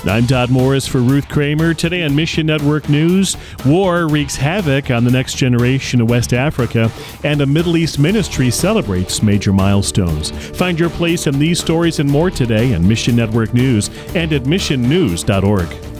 I'm Todd Morris for Ruth Kramer. Today on Mission Network News, war wreaks havoc on the next generation of West Africa, and a Middle East ministry celebrates major milestones. Find your place in these stories and more today on Mission Network News and at missionnews.org.